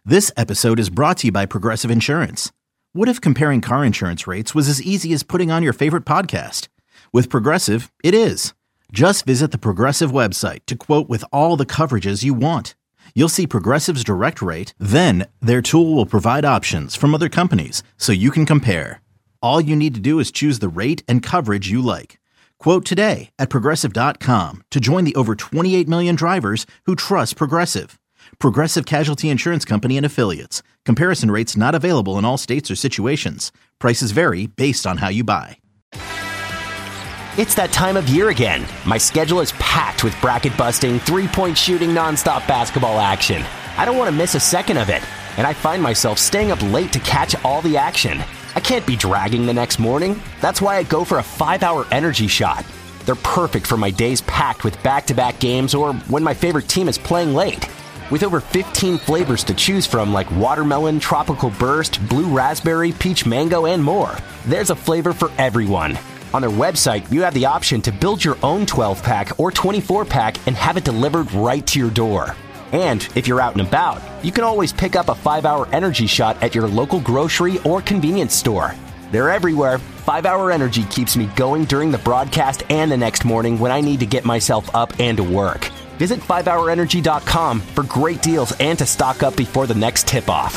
This episode is brought to you by Progressive Insurance. What if comparing car insurance rates was as easy as putting on your favorite podcast? With Progressive, it is. Just visit the Progressive website to quote with all the coverages you want. You'll see Progressive's direct rate, then their tool will provide options from other companies so you can compare. All you need to do is choose the rate and coverage you like. Quote today at Progressive.com to join the over 28 million drivers who trust Progressive. Progressive Casualty Insurance Company and Affiliates. Comparison rates not available in all states or situations. Prices vary based on how you buy. It's that time of year again. My schedule is packed with bracket-busting, three-point shooting, nonstop basketball action. I don't want to miss a second of it, and I find myself staying up late to catch all the action. I can't be dragging the next morning. That's why I go for a 5-hour energy shot. They're perfect for my days packed with back-to-back games or when my favorite team is playing late. With over 15 flavors to choose from like watermelon, tropical burst, blue raspberry, peach mango, and more, there's a flavor for everyone. On their website, you have the option to build your own 12-pack or 24-pack and have it delivered right to your door. And if you're out and about, you can always pick up a 5-hour energy shot at your local grocery or convenience store. They're everywhere. 5-hour energy keeps me going during the broadcast and the next morning when I need to get myself up and to work. Visit 5hourenergy.com for great deals and to stock up before the next tip-off.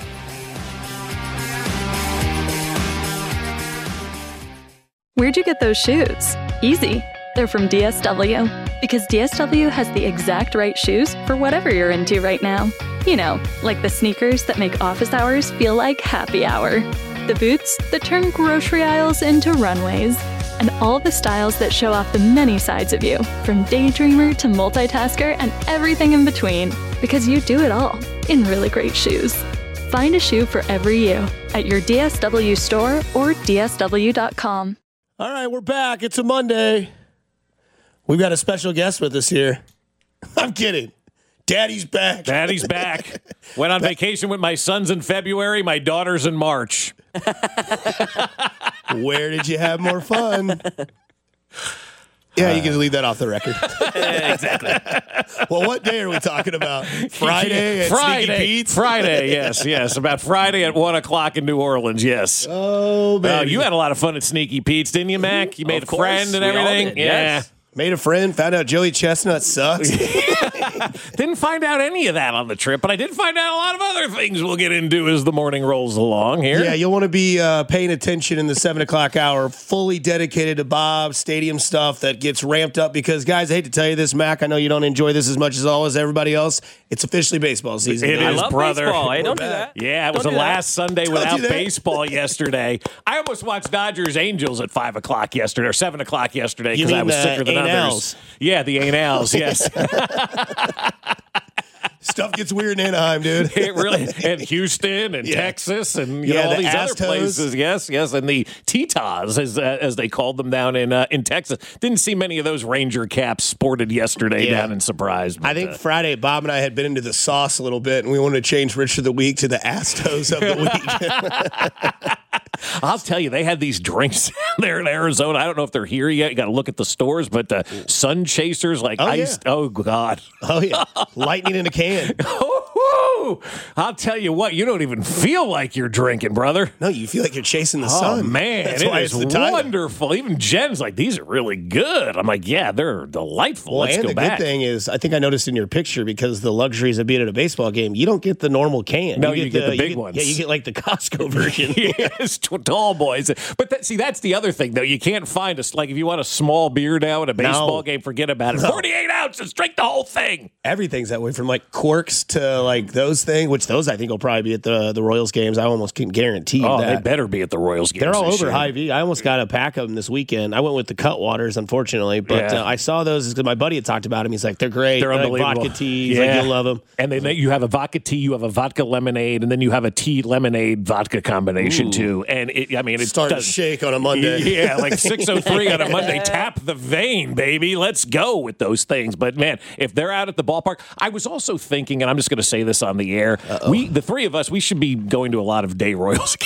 Where'd you get those shoes? Easy. They're from DSW. Because DSW has the exact right shoes for whatever you're into right now. You know, like the sneakers that make office hours feel like happy hour. The boots that turn grocery aisles into runways. And all the styles that show off the many sides of you, from daydreamer to multitasker and everything in between, because you do it all in really great shoes. Find a shoe for every you at your DSW store or DSW.com. All right, we're back. It's a Monday. We've got a special guest with us here. I'm kidding. Daddy's back. Daddy's back. Went on vacation with my sons in February, my daughters in March. Where did you have more fun? Yeah, you can leave that off the record. Exactly. Well, what day are we talking about? Friday at Sneaky Pete's? Friday, yes. About Friday at 1 o'clock in New Orleans, yes. Oh, baby. You had a lot of fun at Sneaky Pete's, didn't you, Mac? You made a friend and everything? Yeah. Made a friend, found out Joey Chestnut sucks. Didn't find out any of that on the trip, but I did find out a lot of other things we'll get into as the morning rolls along here. Yeah, you'll want to be paying attention in the 7 o'clock hour, fully dedicated to Bob, stadium stuff that gets ramped up because, guys, I hate to tell you this, Mac, I know you don't enjoy this as much as everybody else. It's officially baseball season. It is, love brother. Baseball. Hey, don't do that. Yeah, it was the last Sunday without baseball yesterday. I almost watched Dodgers Angels at 5 o'clock yesterday, or 7 o'clock yesterday, because I was sicker than others. Yeah, the Ain't Owls, yes. Stuff gets weird in Anaheim, dude. It really, and Houston and Texas and you know, all these other places. Yes, and the Titans, as they called them down in Texas. Didn't see many of those Ranger caps sported yesterday down in Surprise. But, I think Friday, Bob and I had been into the sauce a little bit, and we wanted to change Rich of the Week to the Astos of the Week. I'll tell you, they had these drinks there in Arizona. I don't know if they're here yet. You got to look at the stores, but the Sun Chasers, like iced. Yeah. Oh, God. Oh, yeah. Lightning in a can. I'll tell you what, you don't even feel like you're drinking, brother. No, you feel like you're chasing the sun. Oh, man. It is wonderful. Even Jen's like, these are really good. I'm like, yeah, they're delightful. Let's go back. And the good thing is, I think I noticed in your picture, because the luxuries of being at a baseball game, you don't get the normal can. No, you get the big ones. Yeah, you get like the Costco version. Yes, tall boys. But that's the other thing, though. You can't find like if you want a small beer now at a baseball game, forget about it. 48 ounces, drink the whole thing. Everything's that way, from like corks to like those things, which those I think will probably be at the Royals games. I almost can guarantee that. They better be at the Royals games. They're all over Hy-Vee. I almost got a pack of them this weekend. I went with the Cutwaters, unfortunately, but I saw those because my buddy had talked about them. He's like, they're great. They're unbelievable. Like vodka tea. He's like, you'll love them. And then you have a vodka tea, you have a vodka lemonade, and then you have a tea lemonade vodka combination too. And it starting to shake on a Monday. Yeah, like 6:03 on a Monday. Tap the vein, baby. Let's go with those things. But man, if they're out at the ballpark, I was also thinking, and I'm just going to say this on the air, the three of us, we should be going to a lot of day Royals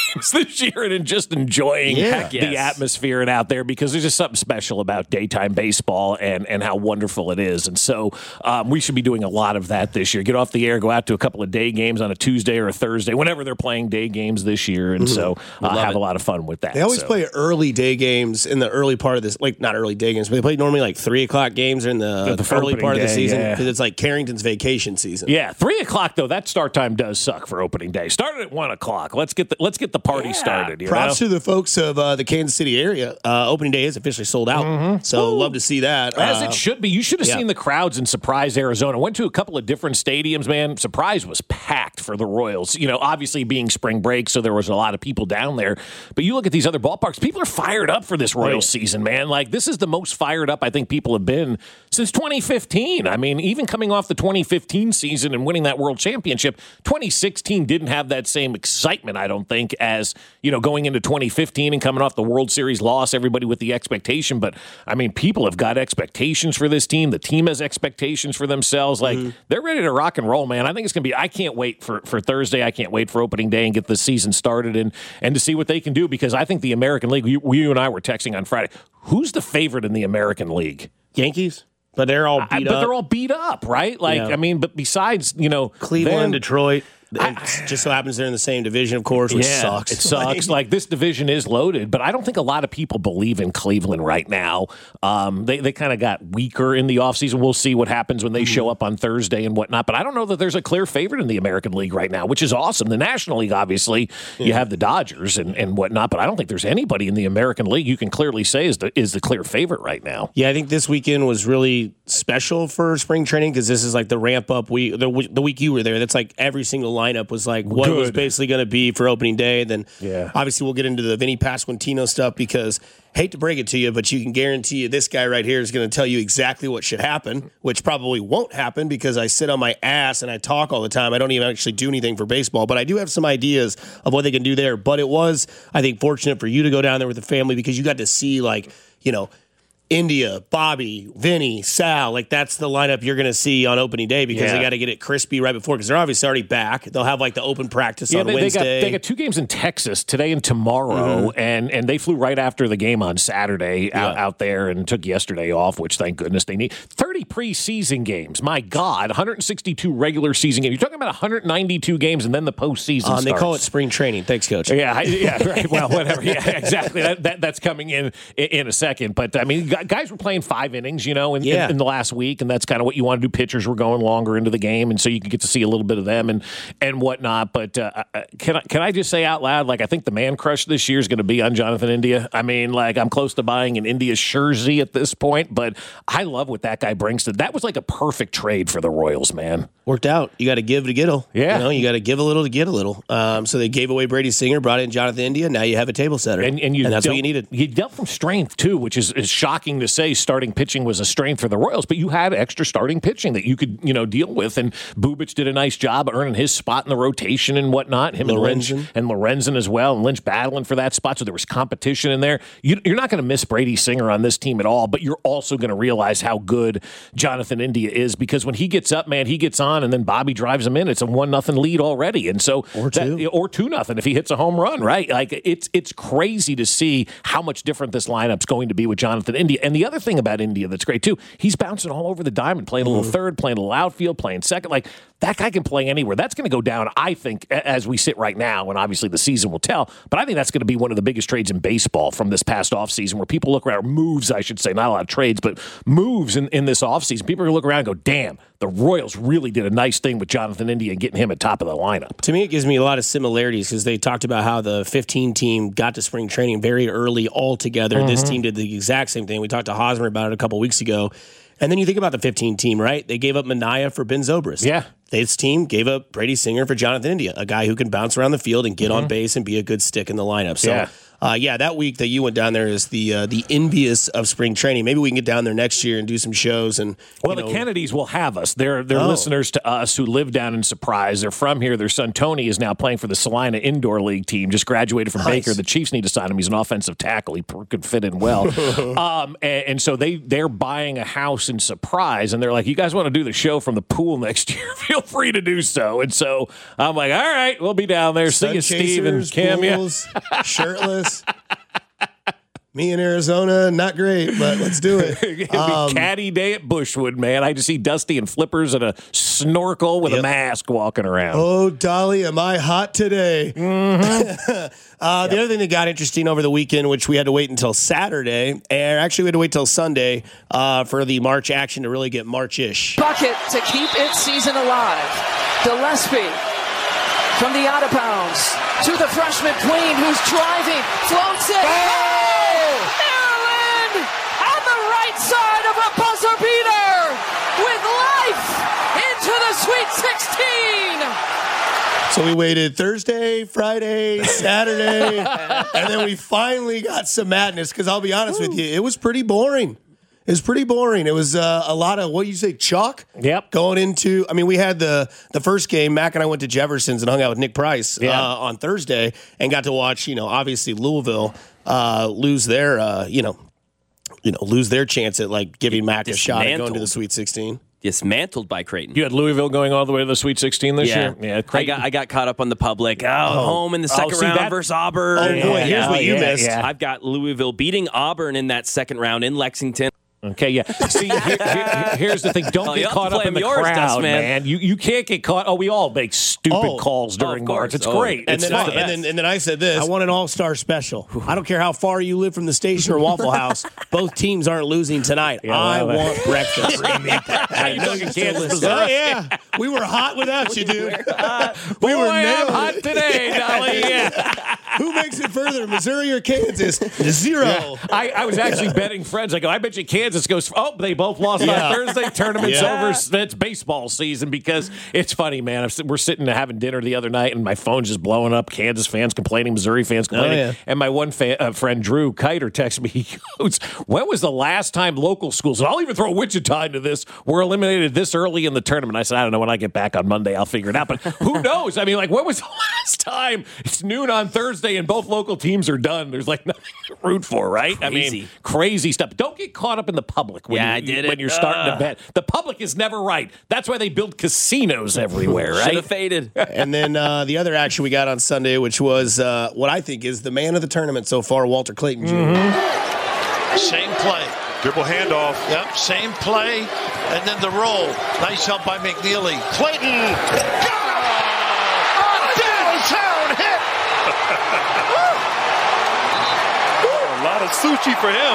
games this year and just enjoying the atmosphere and out there, because there's just something special about daytime baseball and how wonderful it is. And so we should be doing a lot of that this year. Get off the air, go out to a couple of day games on a Tuesday or a Thursday, whenever they're playing day games this year. And so have a lot of fun with that. They always play early day games in the early part of this, like not early day games, but they play normally like 3 o'clock games in the early part of the season, because it's like Carrington's vacation season. Yeah, 3 o'clock though, that start time does suck for opening day. Started at 1 o'clock. Let's get the party started. Props to the folks of the Kansas City area. Opening day is officially sold out, so love to see that. As it should be. You should have seen the crowds in Surprise, Arizona. Went to a couple of different stadiums, man. Surprise was packed for the Royals. Obviously being spring break, so there was a lot of people down there. But you look at these other ballparks, people are fired up for this Royals season, man. Like, this is the most fired up I think people have been since 2015. I mean, even coming off the 2015 season and winning that World Championship, 2016 didn't have that same excitement, I don't think, as, going into 2015 and coming off the World Series loss, everybody with the expectation. But, I mean, people have got expectations for this team. The team has expectations for themselves. Like, they're ready to rock and roll, man. I think it's going to be, I can't wait for Thursday. I can't wait for opening day and get the season started and to see what they can do, because I think the American League, you and I were texting on Friday, who's the favorite in the American League? Yankees? But they're all beat up. But they're all beat up, right? Like, I mean, but besides, Cleveland, Detroit. It just so happens they're in the same division, of course, which sucks. It sucks. Like, this division is loaded, but I don't think a lot of people believe in Cleveland right now. They kind of got weaker in the offseason. We'll see what happens when they show up on Thursday and whatnot, but I don't know that there's a clear favorite in the American League right now, which is awesome. The National League, obviously, you have the Dodgers and whatnot, but I don't think there's anybody in the American League you can clearly say is the clear favorite right now. Yeah, I think this weekend was really special for spring training, because this is like the ramp-up week. The week you were there, that's like every single lineup was like what it was basically going to be for opening day. Then obviously we'll get into the Vinny Pasquantino stuff, because hate to break it to you, but you can guarantee you this guy right here is going to tell you exactly what should happen, which probably won't happen because I sit on my ass and I talk all the time. I don't even actually do anything for baseball, but I do have some ideas of what they can do there. But it was, I think, fortunate for you to go down there with the family, because you got to see, like, India, Bobby, Vinny, Sal, like that's the lineup you're going to see on opening day, because they got to get it crispy right before, because they're obviously already back. They'll have like the open practice on Wednesday. They got 2 games in Texas today and tomorrow, and they flew right after the game on Saturday out there and took yesterday off, which thank goodness they need. 30 preseason games. My God, 162 regular season games. You're talking about 192 games and then the postseason starts. They call it spring training. Thanks, Coach. Yeah, right. Well, whatever. Yeah, exactly. That's coming in a second. But, I mean, guys were playing 5 innings, in the last week, and that's kind of what you want to do. Pitchers were going longer into the game, and so you can get to see a little bit of them and whatnot. But can I just say out loud, like, I think the man crush this year is going to be on Jonathan India. I mean, like, I'm close to buying an India jersey at this point, but I love what that guy brings to. That was like a perfect trade for the Royals, man. Worked out. You got to give to get a. Yeah. You got to give a little to get a little. So they gave away Brady Singer, brought in Jonathan India. Now you have a table setter, and that's what you needed. You dealt from strength too, which is shocking to say. Starting pitching was a strength for the Royals, but you had extra starting pitching that you could deal with. And Bubic did a nice job earning his spot in the rotation and whatnot. Him Lorenzen. and Lorenzen as well, and Lynch battling for that spot. So there was competition in there. You're not going to miss Brady Singer on this team at all, but you're also going to realize how good Jonathan India is, because when he gets up, man, he gets on, and then Bobby drives him in. It's a 1-0 lead already, and so or 2-0 if he hits a home run, right? Like it's crazy to see how much different this lineup's going to be with Jonathan India. And the other thing about India that's great too, he's bouncing all over the diamond, playing a little third, playing a little outfield, playing second. Like, that guy can play anywhere. That's going to go down, I think, as we sit right now, and obviously the season will tell, but I think that's going to be one of the biggest trades in baseball from this past offseason, where people look around, moves, I should say, not a lot of trades, but moves in this offseason. People are going to look around and go, damn, the Royals really did a nice thing with Jonathan India and getting him at top of the lineup. To me, it gives me a lot of similarities, because they talked about how the 15 team got to spring training very early all together. This team did the exact same thing. We talked to Hosmer about it a couple weeks ago. And then you think about the 15 team, right? They gave up Minaya for Ben Zobrist. Yeah. This team gave up Brady Singer for Jonathan India, a guy who can bounce around the field and get on base and be a good stick in the lineup. So that week that you went down there is the envious of spring training. Maybe we can get down there next year and do some shows. And the Kennedys will have us. They're listeners to us who live down in Surprise. They're from here. Their son Tony is now playing for the Salina Indoor League team. Just graduated from Baker. The Chiefs need to sign him. He's an offensive tackle. He could fit in well. And so they're buying a house in Surprise, and they're like, "You guys want to do the show from the pool next year? Feel free to do so." And so I'm like, "All right, we'll be down there." See you, Steve and Cam. Pools, shirtless. Me in Arizona, not great, but let's do it. It'll be caddy day at Bushwood, man. I just see Dusty in flippers and a snorkel with a mask walking around. Oh, Dolly, am I hot today? Mm-hmm. The other thing that got interesting over the weekend, which we had to wait until Saturday, and actually we had to wait till Sunday for the March action to really get March-ish. Bucket to keep its season alive. Gillespie from the out of bounds to the freshman Queen, who's driving, floats it. Maryland on the right side of a buzzer beater with life into the Sweet 16. So we waited Thursday, Friday, Saturday, and then we finally got some madness. Because I'll be honest with you, it was pretty boring. It was pretty boring. It was a lot of, what do you say, chalk? Yep. Going into, we had the first game. Mac and I went to Jefferson's and hung out with Nick Price on Thursday and got to watch, obviously Louisville lose their, lose their chance at like giving Mac a shot at going to the Sweet 16. Dismantled by Creighton. You had Louisville going all the way to the Sweet 16 this year? Yeah, I got caught up on the public. Home in the second round versus Auburn. Oh, boy, here's what you missed. Yeah. I've got Louisville beating Auburn in that second round in Lexington. Okay, yeah. See, here's the thing. Don't get caught up in the crowd, man. You can't get caught. Oh, we all make stupid calls during March. It's great. And then I said this. I want an all-star special. I don't care how far you live from the station or Waffle House. Both teams aren't losing tonight. I want breakfast. You talking Kansas, Missouri? Yeah. We were hot without you, dude. We were hot today, Dolly. Yeah. Who makes it further, Missouri or Kansas? 0. Yeah. I was actually betting friends. I go, I bet you Kansas goes, they both lost on Thursday. Tournament's over. It's baseball season because it's funny, man. We're sitting having dinner the other night and my phone's just blowing up. Kansas fans complaining, Missouri fans complaining. And my one friend, Drew Kiter, texted me. He goes, when was the last time local schools, and I'll even throw Wichita into this, were eliminated this early in the tournament? I said, I don't know. When I get back on Monday, I'll figure it out. But who knows? When was the last time? It's noon on Thursday and both local teams are done. There's like nothing to root for, right? Crazy stuff. Don't get caught up in the public when you're starting to bet. The public is never right. That's why they build casinos everywhere, right? Should have faded. And then the other action we got on Sunday, which was what I think is the man of the tournament so far, Walter Clayton Jr. Mm-hmm. Same play. Dribble handoff. Yep, same play. And then the roll. Nice help by McNeely. Clayton. Downtown hit. A lot of sushi for him.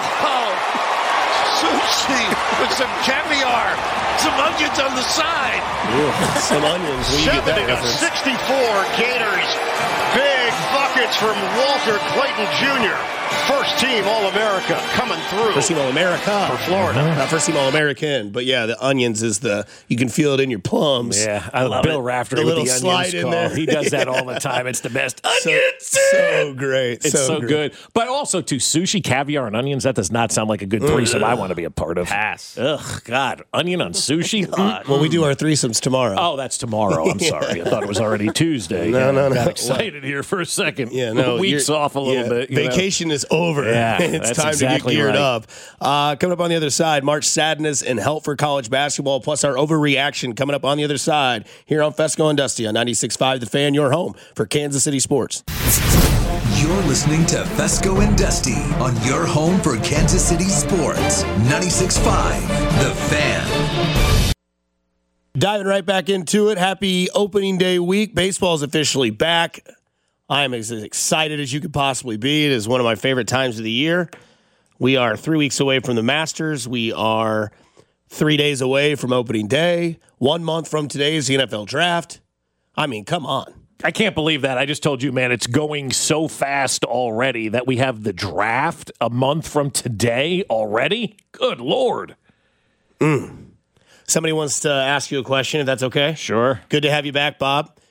Sushi with some caviar, some onions on the side. Ooh, some onions. 64 Gators. Big buckets from Walter Clayton Jr. First team All-America coming through. First team All-America. For Florida. Not first team All-American. But yeah, the onions is you can feel it in your plums. Yeah, I love Bill Raftery with the onions in there. He does that all the time. It's the best. Onions! So great. It's so good. But also, too, sushi, caviar, and onions, that does not sound like a good threesome I want to be a part of. Pass. Ugh, God. Onion on sushi? Well, we do our threesomes tomorrow. Oh, that's tomorrow. I'm sorry. I thought it was already Tuesday. No. Got excited here for a second. Yeah, no. The week's off a little bit. Vacation is over. Yeah, it's time exactly to get geared right. up. Coming up on the other side, March Sadness and help for college basketball, plus our overreaction coming up on the other side here on Fesco and Dusty on 96.5 The Fan, your home for Kansas City sports. You're listening to Fesco and Dusty on your home for Kansas City sports. 96.5 The Fan. Diving right back into it. Happy opening day week. Baseball's officially back. I am as excited as you could possibly be. It is one of my favorite times of the year. We are 3 weeks away from the Masters. We are 3 days away from opening day. 1 month from today is the NFL draft. I mean, come on. I can't believe that. I just told you, man, it's going so fast already that we have the draft a month from today already. Good Lord. Somebody wants to ask you a question, if that's okay. Sure. Good to have you back, Bob.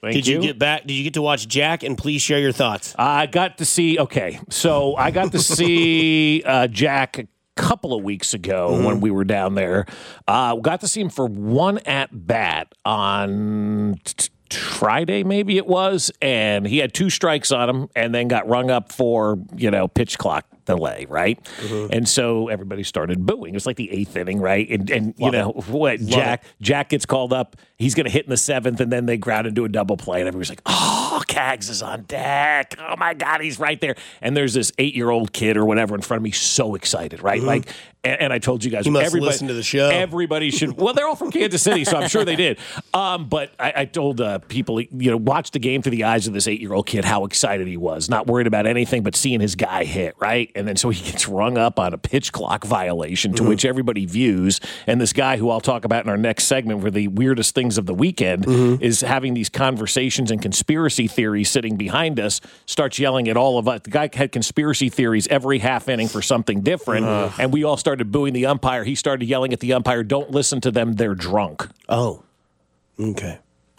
Did you get to watch Jack? And please share your thoughts. I got to see. Okay, so I got to see Jack a couple of weeks ago when we were down there. Got to see him for one at bat on Friday, maybe it was, and he had 2 strikes on him, and then got rung up for pitch clock delay, right? And so everybody started booing. It was like the 8th inning, right? And what? Jack gets called up. He's going to hit in the 7th, and then they ground into a double play, and everybody's like, "Oh, Cags is on deck! Oh my God, he's right there!" And there's this 8-year-old kid or whatever in front of me, so excited, right? Like, and I told you guys, he must listen to the show. Everybody should. Well, they're all from Kansas City, so I'm sure they did. But I told people, watch the game through the eyes of this 8-year-old kid, how excited he was, not worried about anything but seeing his guy hit, right? And then so he gets rung up on a pitch clock violation, to which everybody views. And this guy, who I'll talk about in our next segment, for the weirdest things of the weekend, is having these conversations and conspiracy theories sitting behind us, starts yelling at all of us. The guy had conspiracy theories every half inning for something different, and we all started booing the umpire. He started yelling at the umpire, "Don't listen to them, they're drunk." Oh, okay.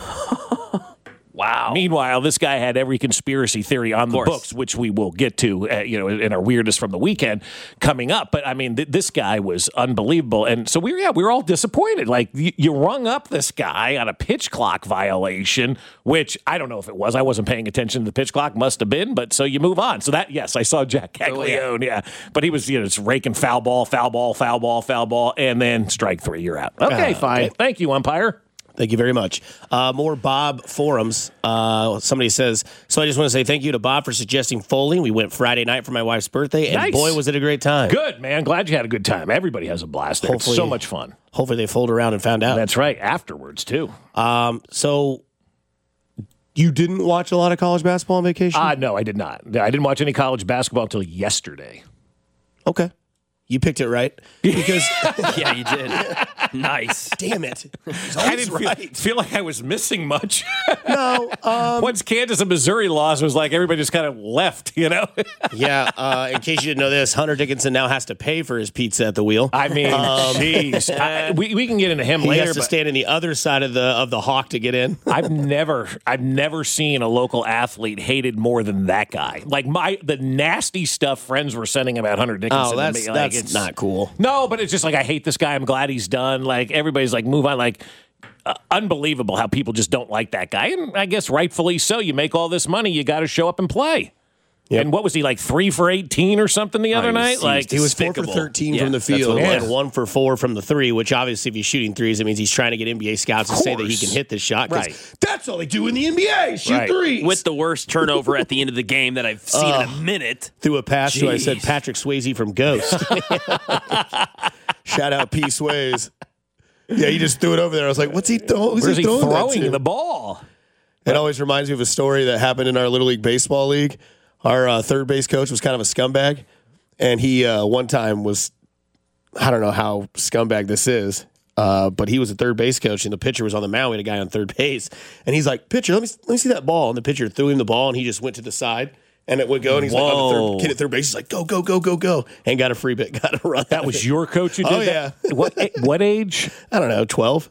Wow. Meanwhile, this guy had every conspiracy theory on the books, which we will get to, in our weirdest from the weekend coming up. But I mean, this guy was unbelievable, and so we were all disappointed. Like, you rung up this guy on a pitch clock violation, which I don't know if it was. I wasn't paying attention to the pitch clock. Must have been. But so you move on. So that, yes, I saw Jack Caglione. But he was just raking foul ball, and then strike 3. You're out. Okay, fine. Okay. Thank you, umpire. Thank you very much. More Bob forums. Somebody says, so I just want to say thank you to Bob for suggesting Foley. We went Friday night for my wife's birthday, and boy, was it a great time. Good, man. Glad you had a good time. Everybody has a blast there. It's so much fun. Hopefully they fooled around and found out. That's right. Afterwards, too. So you didn't watch a lot of college basketball on vacation? No, I did not. I didn't watch any college basketball until yesterday. Okay. You picked it right. Because yeah, you did. Nice. Damn it. I didn't feel like I was missing much. No. Once Kansas and Missouri lost, it was like everybody just kind of left, Yeah. In case you didn't know this, Hunter Dickinson now has to pay for his pizza at the wheel. I mean, jeez. We can get into him later. He has to stand on the other side of the hawk to get in. I've never seen a local athlete hated more than that guy. Like the nasty stuff friends were sending about Hunter Dickinson. Oh, that's it's not cool. No, but it's just like, I hate this guy. I'm glad he's done. Like, everybody's like, move on. Like, unbelievable how people just don't like that guy. And I guess rightfully so. You make all this money, you got to show up and play. Yep. And what was he, like 3 for 18 or something the other night? Like, he was 4 for 13 from the field and 1 for 4 from the 3, which obviously if he's shooting threes, it means he's trying to get NBA scouts to say that he can hit this shot. Right. That's all they do in the NBA, shoot threes. With the worst turnover at the end of the game that I've seen in a minute. Threw a pass to, I said, Patrick Swayze from Ghost. Shout out P. Swayze. Yeah, he just threw it over there. I was like, what's he throwing? Where's he throwing the ball? It always reminds me of a story that happened in our Little League Baseball League. Our third base coach was kind of a scumbag, and he one time was, I don't know how scumbag this is, but he was a third base coach, and the pitcher was on the mound. We had a guy on third base, and he's like, pitcher, let me see that ball. And the pitcher threw him the ball, and he just went to the side, and it would go, and he's like, on the kid at third base, he's like, go, go, go, go, go, and got a free bit, got a run. That was your coach who did that? Yeah. What age? I don't know, 12.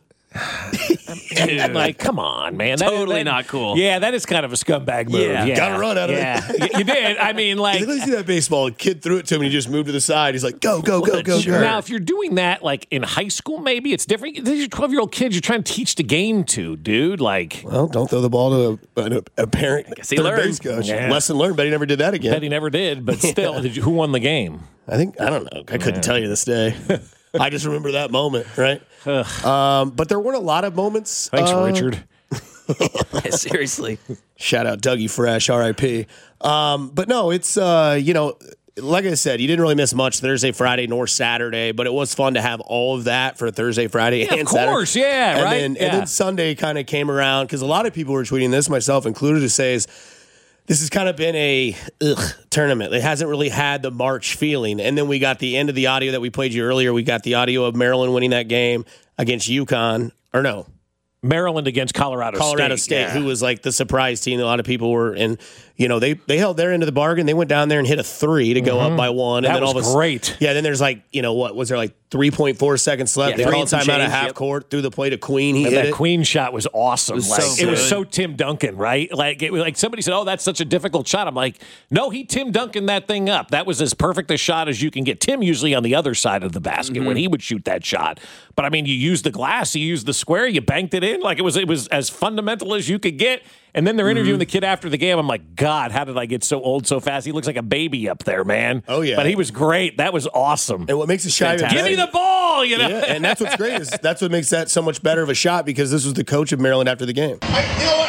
Like, come on, man. Totally not cool. Yeah, that is kind of a scumbag move. Yeah. Got a run out of it. You did. I mean, like, let me see that baseball. A kid threw it to him, and he just moved to the side. He's like, go, go, go, go, go. Now, if you're doing that, like, in high school, maybe it's different. These are 12-year-old kids you're trying to teach the game to, dude. Like, well, don't throw the ball to a parent third base coach. Yeah. Lesson learned, but he never did that again. Bet he never did, but still, who won the game? I don't know. I couldn't tell you this day. I just remember that moment, right? But there weren't a lot of moments. Thanks, Richard. Seriously. Shout out Dougie Fresh, R.I.P. But no, it's, like I said, you didn't really miss much Thursday, Friday, nor Saturday, but it was fun to have all of that for Thursday, Friday, and Saturday. Of course, yeah, right? And then Sunday kind of came around, because a lot of people were tweeting this, myself included, to say this has kind of been a tournament. It hasn't really had the March feeling. And then we got the end of the audio that we played you earlier. We got the audio of Maryland winning that game against UConn. Or no. Maryland against Colorado State, yeah. who was like the surprise team. A lot of people were, and they held their end of the bargain. They went down there and hit a 3 to go up by 1. And that then was great. Yeah, then there's what was there, 3.4 seconds left? They called time out of half court through the play to Queen. He hit that it. Queen shot was awesome. It was so Tim Duncan, right? Like somebody said, "Oh, that's such a difficult shot." I'm like, "No, he Tim Duncan that thing up. That was as perfect a shot as you can get." Tim usually on the other side of the basket when he would shoot that shot. But I mean, you used the glass, you used the square, you banked it in. Like it was as fundamental as you could get. And then they're interviewing the kid after the game. I'm like, God, how did I get so old so fast? He looks like a baby up there, man. Oh, yeah. But he was great. That was awesome. And what makes the shot even give me the ball, Yeah, and that's what's great. That's what makes that so much better of a shot, because this was the coach of Maryland after the game. I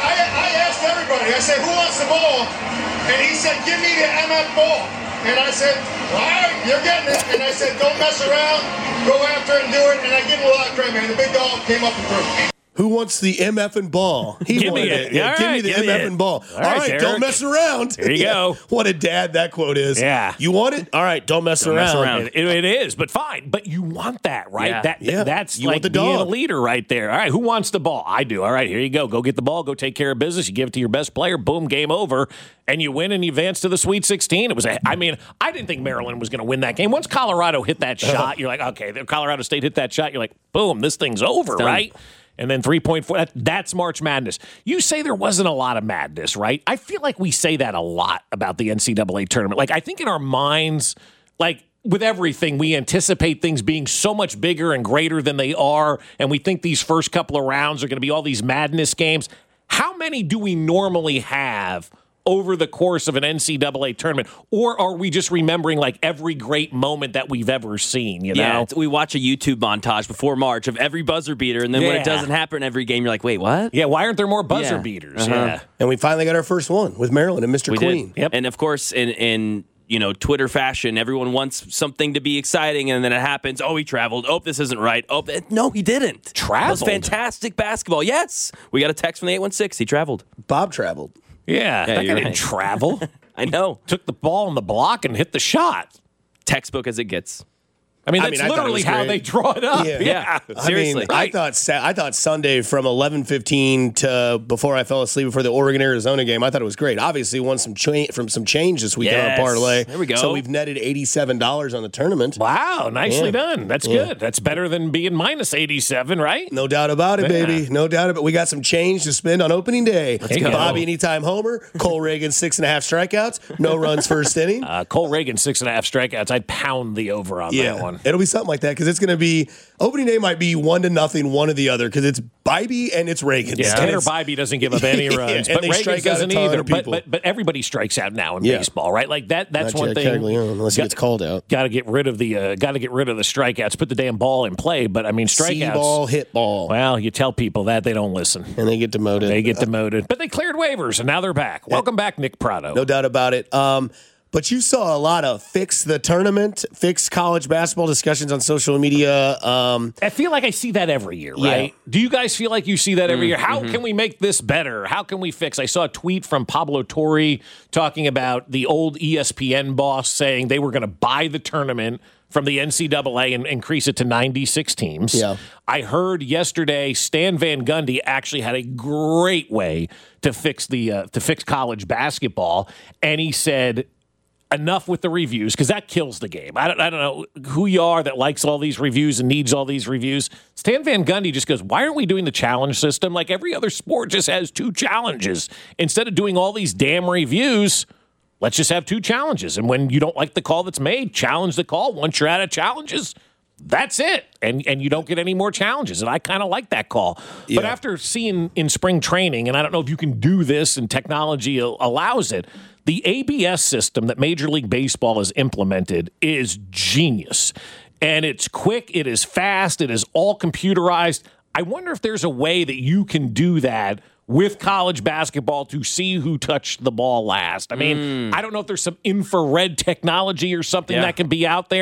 asked everybody. I said, who wants the ball? And he said, give me the MF ball. And I said, all right, you're getting it. And I said, don't mess around. Go after it and do it. And I give him a lot of credit, man. The big dog came up and threw. Who wants the MF and ball? Give me it. Yeah, give me the MF and ball. All right, Derek. don't mess around. There you go. What a dad that quote is. Yeah. You want it? All right, don't mess around. It is, but fine. But you want that, right? Yeah. That's you like want the being dog. a leader right there. All right, who wants the ball? I do. All right, here you go. Go get the ball. Go take care of business. You give it to your best player. Boom, game over. And you win and you advance to the Sweet 16. I didn't think Maryland was going to win that game. Once Colorado hit that shot, you're like, okay, Colorado State hit that shot. You're like, boom, this thing's over, right? And then 3.4, that's March Madness. You say there wasn't a lot of madness, right? I feel like we say that a lot about the NCAA tournament. Like, I think in our minds, like, with everything, we anticipate things being so much bigger and greater than they are, and we think these first couple of rounds are going to be all these madness games. How many do we normally have over the course of an NCAA tournament? Or are we just remembering like every great moment that we've ever seen, you know? Yeah, we watch a YouTube montage before March of every buzzer beater, and then when it doesn't happen every game, you're like, wait, what? Yeah, why aren't there more buzzer beaters? Yeah. And we finally got our first one with Maryland and Mr. Queen. Yep. And of course, in Twitter fashion, everyone wants something to be exciting, and then it happens. Oh, he traveled. Oh, this isn't right. Oh, no, he didn't. Traveled? That was fantastic basketball. Yes. We got a text from the 816. He traveled. Bob traveled. Yeah, that guy didn't travel. I know. Took the ball on the block and hit the shot. Textbook as it gets. I mean, that's literally how they draw it up. Yeah. Seriously. I thought Sunday from 11:15 to before I fell asleep before the Oregon-Arizona game, I thought it was great. Obviously, won some change this weekend on parlay. There we go. So we've netted $87 on the tournament. Wow, nicely done. That's good. That's better than being minus 87, right? No doubt about it, baby. No doubt about it. We got some change to spend on opening day. Let's go. Bobby anytime homer. Cole Reagan 6.5 strikeouts. No runs first inning. Cole Reagan 6.5 strikeouts. I'd pound the over on that one. It'll be something like that because it's going to be opening day might be 1-0, one or the other because it's Bybee and it's Reagan. Yeah, Tanner Bybee doesn't give up any runs, but Reagan doesn't either. But everybody strikes out now in baseball, right? Like that's not one thing. Unless he gets called out, got to get rid of the strikeouts. Put the damn ball in play. But I mean, strikeouts, see ball, hit ball. Well, you tell people that they don't listen, and they get demoted. But they cleared waivers, and now they're back. Welcome back, Nick Prado. No doubt about it. But you saw a lot of fix the tournament, fix college basketball discussions on social media. I feel like I see that every year, right? Yeah. Do you guys feel like you see that every year? How can we make this better? How can we fix? I saw a tweet from Pablo Torre talking about the old ESPN boss saying they were going to buy the tournament from the NCAA and increase it to 96 teams. Yeah. I heard yesterday Stan Van Gundy actually had a great way to fix college basketball, and he said, enough with the reviews, because that kills the game. I don't know who you are that likes all these reviews and needs all these reviews. Stan Van Gundy just goes, why aren't we doing the challenge system? Like every other sport just has 2 challenges. Instead of doing all these damn reviews, let's just have 2 challenges. And when you don't like the call that's made, challenge the call. Once you're out of challenges, that's it. And you don't get any more challenges. And I kind of like that call. Yeah. But after seeing in spring training, and I don't know if you can do this and technology allows it, the ABS system that Major League Baseball has implemented is genius. And it's quick, it is fast, it is all computerized. I wonder if there's a way that you can do that with college basketball to see who touched the ball last. I mean, I don't know if there's some infrared technology or something that can be out there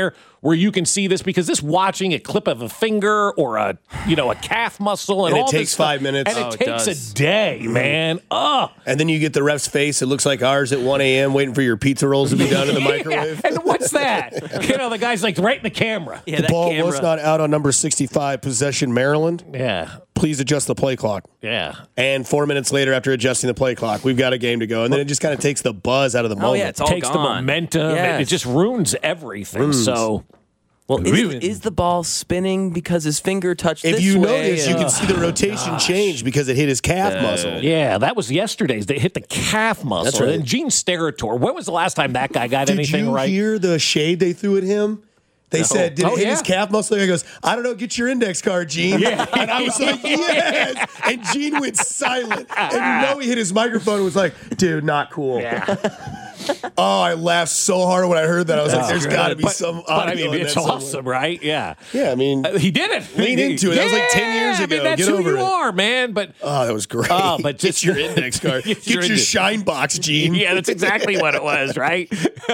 where you can see this, because this watching a clip of a finger or a calf muscle and all it takes this 5 minutes. and it takes a day, man. And then you get the ref's face. It looks like ours at 1 a.m. waiting for your pizza rolls to be done in the microwave. And what's that? The guy's like right in the camera. Yeah, the ball was not out on number 65, possession Maryland. Yeah. Please adjust the play clock. Yeah. And 4 minutes later, after adjusting the play clock, we've got a game to go. And then it just kind of takes the buzz out of the moment. Yeah, it's all takes gone. the momentum. Yes. It just ruins everything. So, well, is the ball spinning because his finger touched this way? If you notice, you can see the rotation change because it hit his calf muscle. Yeah, that was yesterday's. They hit the calf muscle. That's right. And Gene Steratore, when was the last time that guy got anything right? Did you hear the shade they threw at him? They said, did it hit his calf muscle? He goes, I don't know, get your index card, Gene. Yeah. And I was like, yes. And Gene went silent. And he hit his microphone and was like, dude, not cool. Yeah. I laughed so hard when I heard that. I was like, there's got to be some But I mean, in it's that awesome, somewhere. right? Yeah. Yeah, I mean. He did it. Lean into it. That was like 10 years ago. I mean, that's Get who over you it. are, man. But that was great. But get your index card. Get your shine box, Gene. Yeah, that's exactly what it was, right?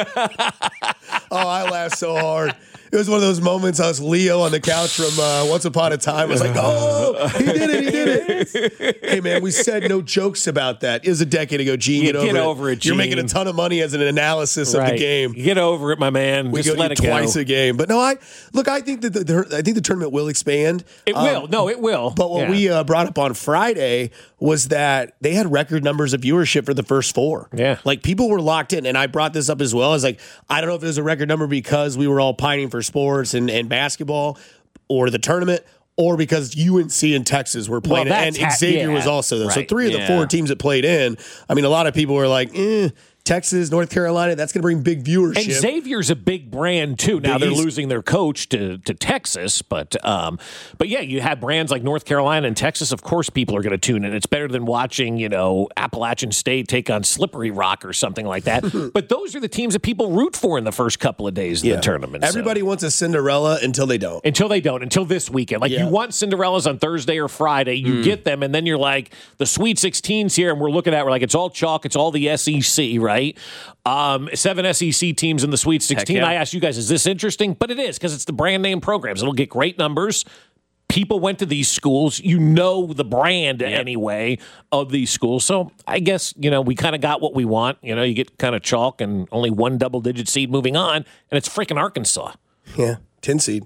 I laughed so hard. It was one of those moments. I was Leo on the couch from Once Upon a Time. I was like, he did it. Hey, man, we said no jokes about that. It was a decade ago, Gene. Get over it, Gene. You're making a ton of money as an analysis of the game. Get over it, my man. We Just go let it twice go. a game. But no, I think that the tournament will expand. It will. No, it will. But what we brought up on Friday was that they had record numbers of viewership for the first four. Yeah. Like, people were locked in. And I brought this up as well. I was like, I don't know if it was a record number because we were all pining for sports and basketball or the tournament, or because UNC and Texas were playing, and Xavier was also there. Right. So 3 of the 4 teams that played in, I mean, a lot of people were like, Texas, North Carolina, that's going to bring big viewership. And Xavier's a big brand, too. Now they're losing their coach to Texas, but yeah, you have brands like North Carolina and Texas. Of course, people are going to tune in. It's better than watching, Appalachian State take on Slippery Rock or something like that. But those are the teams that people root for in the first couple of days of the tournament. Everybody wants a Cinderella until they don't. Until this weekend. Like, you want Cinderellas on Thursday or Friday, you get them, and then you're like, the Sweet 16's here, and we're like, it's all chalk, it's all the SEC, right? 7 SEC teams in the Sweet 16. Yeah. I asked you guys, is this interesting? But it is, because it's the brand name programs. It'll get great numbers. People went to these schools. You know the brand anyway of these schools. So I guess, we kind of got what we want. You get kind of chalk and only one double-digit seed moving on, and it's freaking Arkansas. Yeah, 10 seed.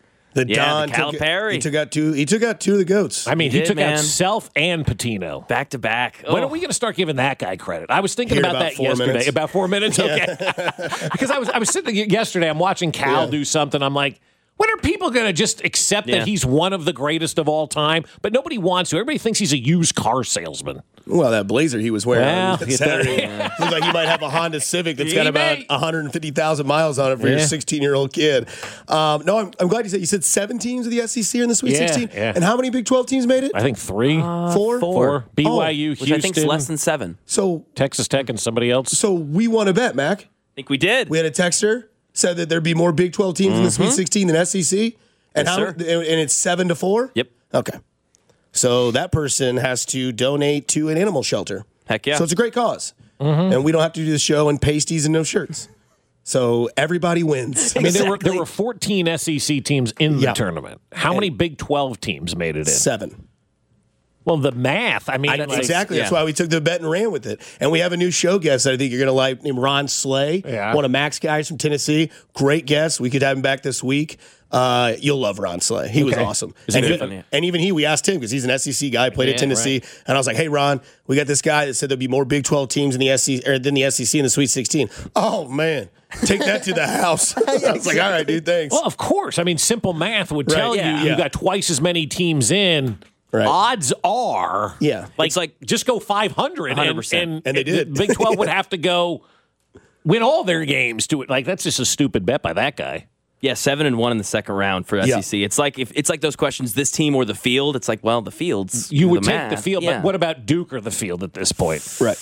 Don Calipari. He took out two of the GOATs. I mean, he took out Self and Patino. Back to back. When are we going to start giving that guy credit? I was thinking about that yesterday. Minutes. About 4 minutes? Okay. Because I was sitting yesterday, I'm watching Cal do something. I'm like, when are people going to just accept that he's one of the greatest of all time? But nobody wants to. Everybody thinks he's a used car salesman. Well, that blazer he was wearing on Well, Saturday. Looks like he might have a Honda Civic that's got about 150,000 miles on it for your 16-year-old kid. No, I'm glad you said 7 teams of the SEC are in the Sweet 16. Yeah. And how many Big 12 teams made it? I think 3. 4? 4. BYU, which Houston. I think is less than 7. So Texas Tech and somebody else. So we won a bet, Mac. I think we did. We had a texter said that there'd be more Big 12 teams in the Sweet 16 than SEC. And and it's 7-4? Yep. Okay. So that person has to donate to an animal shelter. Heck yeah. So it's a great cause. And we don't have to do the show in pasties and no shirts. So everybody wins. I mean, there were 14 SEC teams in the tournament. How many Big 12 teams made it in? 7. Well, the math. I mean, exactly. That's why we took the bet and ran with it. And we have a new show guest that I think you're going to like, named Ron Slay, one of Mac's guys from Tennessee. Great guest. We could have him back this week. You'll love Ron Slay. He was awesome. And even we asked him because he's an SEC guy, played at Tennessee. Right. And I was like, hey, Ron, we got this guy that said there'll be more Big 12 teams in the SEC than the SEC in the Sweet 16. Oh, man. Take that to the house. I was like, all right, dude, thanks. Well, of course. I mean, simple math would tell you got twice as many teams in. Right. Odds are, it's like just go 500, 100%. And they did. The Big 12 would have to go win all their games to it. Like, that's just a stupid bet by that guy. Yeah, 7-1 in the second round for SEC. It's like it's like those questions: this team or the field. It's like, well, the field's you would the take math. the field, but what about Duke or the field at this point? Right.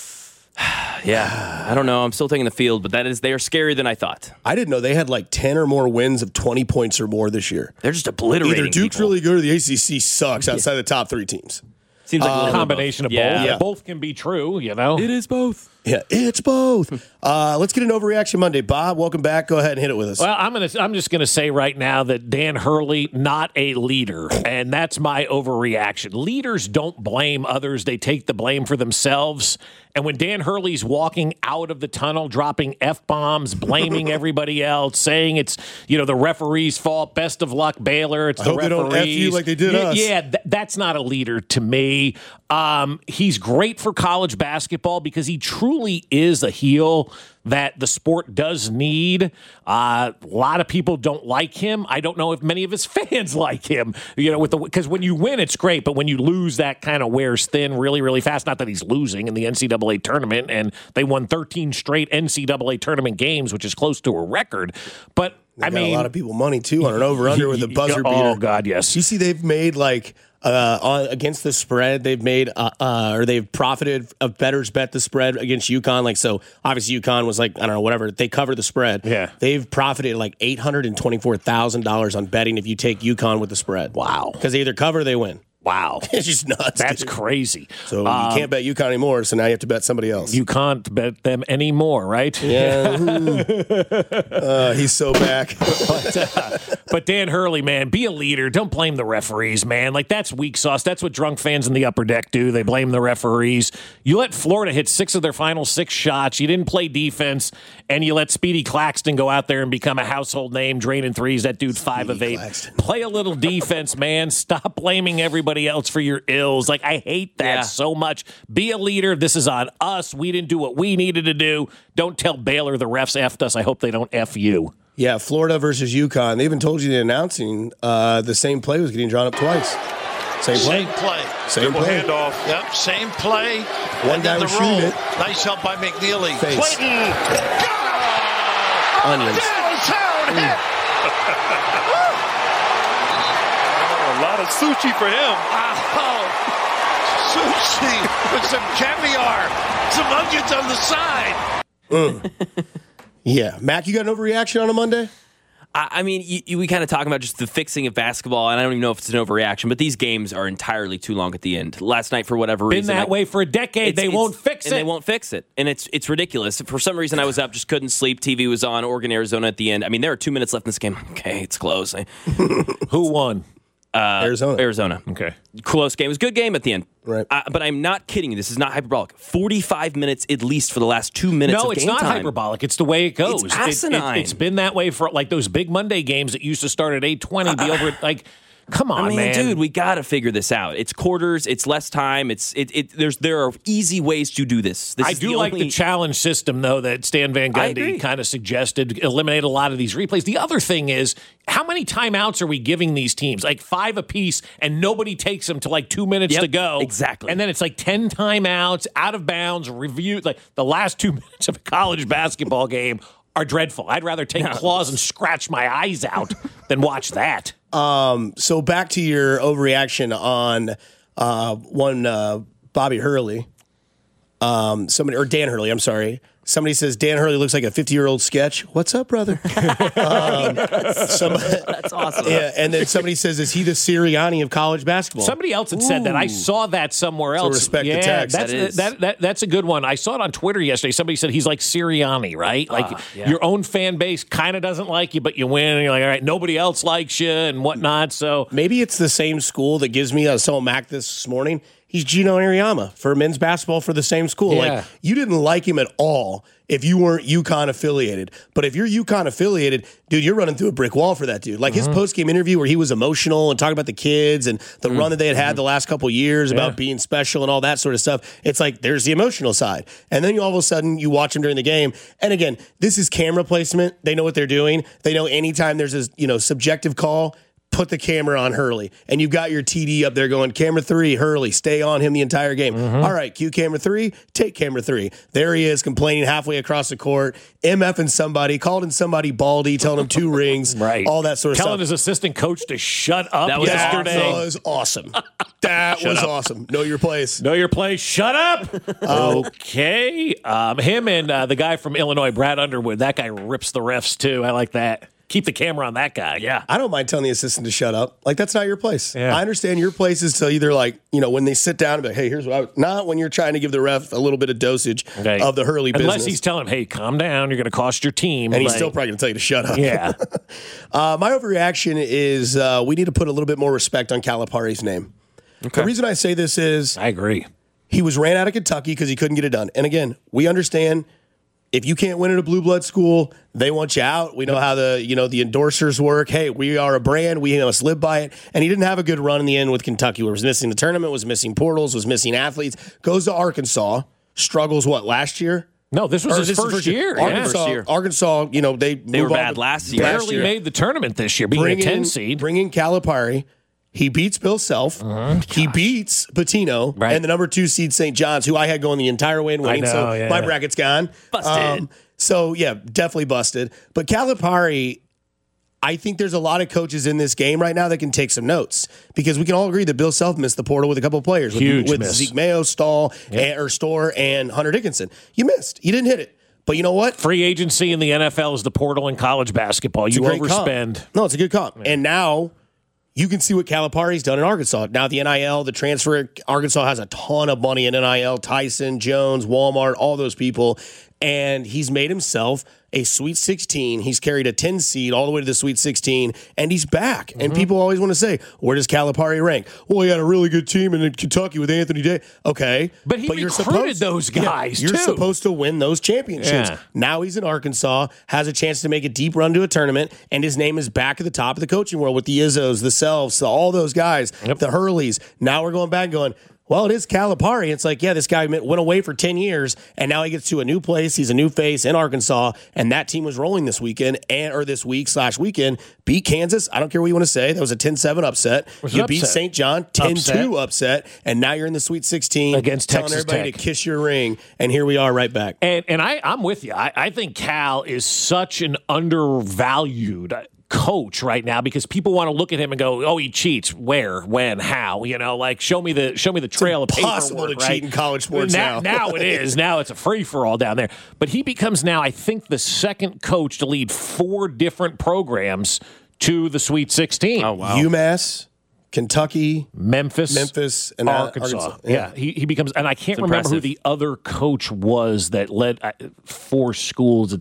Yeah, I don't know. I'm still taking the field, but they are scarier than I thought. I didn't know they had like 10 or more wins of 20 points or more this year. They're just obliterating. Either Duke's people. really good or the ACC sucks outside the top 3 teams. Seems like a combination of both. Yeah. Both can be true, you know? It is both. Yeah, it's both. Let's get an Overreaction Monday. Bob, welcome back. Go ahead and hit it with us. Well, I'm just gonna say right now that Dan Hurley, not a leader, and that's my overreaction. Leaders don't blame others; they take the blame for themselves. And when Dan Hurley's walking out of the tunnel, dropping F-bombs, blaming everybody else, saying it's the referee's fault, best of luck, Baylor, it's the referees. They don't F you like they did us. Yeah, that's not a leader to me. He's great for college basketball because he truly is a heel that the sport does need. A lot of people don't like him. I don't know if many of his fans like him. Because when you win, it's great, but when you lose, that kind of wears thin really, really fast. Not that he's losing in the NCAA tournament, and they won 13 straight NCAA tournament games, which is close to a record. But a lot of people money too on an over/under with a buzzer beater. Oh God, yes. You see, they've made against the spread, they've made or they've profited of bettors bet the spread against UConn. So obviously UConn was whatever. They covered the spread. Yeah, they've profited $824,000 on betting if you take UConn with the spread. Wow, because they either cover or they win. Wow. It's just nuts. That's crazy. So you can't bet UConn anymore, so now you have to bet somebody else. You can't bet them anymore, right? Yeah. He's so back. But Dan Hurley, man, be a leader. Don't blame the referees, man. That's weak sauce. That's what drunk fans in the upper deck do. They blame the referees. You let Florida hit 6 of their final 6 shots. You didn't play defense, and you let Speedy Claxton go out there and become a household name, draining threes. That dude 5 of 8. Claxton. Play a little defense, man. Stop blaming everybody else for your ills. I hate that so much. Be a leader. This is on us. We didn't do what we needed to do. Don't tell Baylor the refs effed us. I hope they don't F you. Yeah, Florida versus UConn. They even told you the announcing the same play was getting drawn up twice. Same play. Same play. Handoff. Yep, same play. One guy was shooting it. Nice help by McNeely. Face. Clayton. Onions. Downtown hit. A lot of sushi for him. Oh, sushi with some caviar, some onions on the side. Yeah. Mac, you got an overreaction on a Monday? I mean, we kind of talk about just the fixing of basketball, and I don't even know if it's an overreaction, but these games are entirely too long at the end. Last night, for whatever reason. Been that way for a decade. They won't fix it. And they won't fix it. And it's ridiculous. For some reason, I was up, just couldn't sleep. TV was on, Oregon, Arizona at the end. I mean, there are 2 minutes left in this game. Okay, it's close. Who won? Arizona. Okay. Close game. It was a good game at the end. Right. But I'm not kidding you. This is not hyperbolic. 45 minutes at least for the last 2 minutes of game time. No, it's not hyperbolic. It's the way it goes. It's asinine. It's been that way for those big Monday games that used to start at 8:20, be over at come on, man. Dude, we got to figure this out. It's quarters. It's less time. There are easy ways to do this. I do like the challenge system, though, that Stan Van Gundy kind of suggested. Eliminate a lot of these replays. The other thing is, how many timeouts are we giving these teams? 5 apiece, and nobody takes them to 2 minutes to go. Exactly. And then it's 10 timeouts, out of bounds, review. The last 2 minutes of a college basketball game are dreadful. I'd rather take claws and scratch my eyes out than watch that. So back to your overreaction on Bobby Hurley. Dan Hurley, I'm sorry. Somebody says Dan Hurley looks like a 50-year-old sketch. What's up, brother? That's awesome. Yeah, and then somebody says, is he the Sirianni of college basketball? Somebody else had said that. I saw that somewhere else. So respect the text. That's a good one. I saw it on Twitter yesterday. Somebody said he's like Sirianni, right? Your own fan base kind of doesn't like you, but you win, and you're like, all right, nobody else likes you and whatnot. So maybe it's the same school that gives me. I was telling Mac this morning. He's Gino Auriemma for men's basketball for the same school. Yeah. You didn't like him at all if you weren't UConn affiliated. But if you're UConn affiliated, dude, you're running through a brick wall for that dude. His post-game interview where he was emotional and talking about the kids and the run that they had the last couple of years about being special and all that sort of stuff. It's there's the emotional side. And then all of a sudden you watch him during the game. And again, this is camera placement. They know what they're doing. They know anytime there's a subjective call, put the camera on Hurley, and you've got your TD up there going, camera 3, Hurley, stay on him the entire game. All right, cue camera 3, take camera 3. There he is complaining halfway across the court, MFing somebody, called in somebody baldy, telling him 2 rings, right? All that sort of stuff. Telling his assistant coach to shut up yesterday. That was awesome. That was awesome. Know your place. Know your place. Shut up. Okay. Him and the guy from Illinois, Brad Underwood, that guy rips the refs too. I like that. keep the camera on that guy. Yeah. I don't mind telling the assistant to shut up. Like, that's not your place. Yeah. I understand your place is to either, like, when they sit down and be like, hey, here's what not when you're trying to give the ref a little bit of dosage of the Hurley business. Unless he's telling him, hey, calm down, you're going to cost your team. And he's still probably going to tell you to shut up. Yeah. My overreaction is we need to put a little bit more respect on Calipari's name. Okay. The reason I say this is I agree. He was ran out of Kentucky because he couldn't get it done. And again, we understand if you can't win at a blue blood school, they want you out. We know how the endorsers work. Hey, we are a brand. We must live by it. And he didn't have a good run in the end with Kentucky. Where was missing the tournament, was missing portals, was missing athletes. Goes to Arkansas, struggles last year? No, this was his first year. Arkansas, they were bad last year. Barely made the tournament this year, being a 10 seed. Bringing Calipari. He beats Bill Self. He beats Pitino and the number 2 seed St. John's, who I had going the entire way and winning. My bracket's gone. Busted. Definitely busted. But Calipari, I think there's a lot of coaches in this game right now that can take some notes because we can all agree that Bill Self missed the portal with a couple of players. With Zeke Mayo, Storr, and Hunter Dickinson. You missed. You didn't hit it. But you know what? Free agency in the NFL is the portal in college basketball. You overspend. Comp. No, it's a good comp. Yeah. And now you can see what Calipari's done in Arkansas. Now the NIL, the transfer, Arkansas has a ton of money in NIL. Tyson, Jones, Walmart, all those people. And he's made himself a Sweet 16. He's carried a 10 seed all the way to the Sweet 16, and he's back. Mm-hmm. And people always want to say, where does Calipari rank? Well, he had a really good team in Kentucky with Anthony Day. Okay. But he recruited those guys, You're supposed to win those championships. Yeah. Now he's in Arkansas, has a chance to make a deep run to a tournament, and his name is back at the top of the coaching world with the Izzos, the Selves, all those guys, the Hurleys. Now we're going back going, well, it is Calipari. It's like, this guy went away for 10 years, and now he gets to a new place. He's a new face in Arkansas, and that team was rolling this weekend, or this week/weekend, beat Kansas. I don't care what you want to say. That was a 10-7 upset. You beat St. John, 10-2 upset, and now you're in the Sweet 16 against telling Texas everybody Tech to kiss your ring, and here we are right back. And I'm with you. I think Cal is such an undervalued coach right now because people want to look at him and go, oh, he cheats. Where, when, how? Show me the trail of paperwork. It's impossible to cheat in college sports now. Now it is. Now it's a free-for-all down there. But he becomes now, I think, the second coach to lead 4 different programs to the Sweet 16. Oh, wow. UMass, Kentucky, Memphis, and Arkansas. Yeah, he becomes, and I can't remember who the other coach was that led 4 schools.